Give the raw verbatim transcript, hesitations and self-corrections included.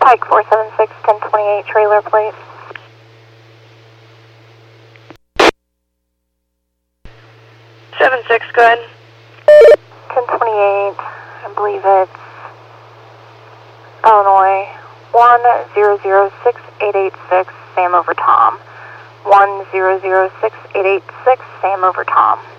Pike four seven six, ten twenty-eight, trailer plate. seven six, go ahead. ten twenty-eight, I believe it's Illinois. one zero zero six eight eight six, Sam over Tom. one zero zero six eight eight six, Sam over Tom.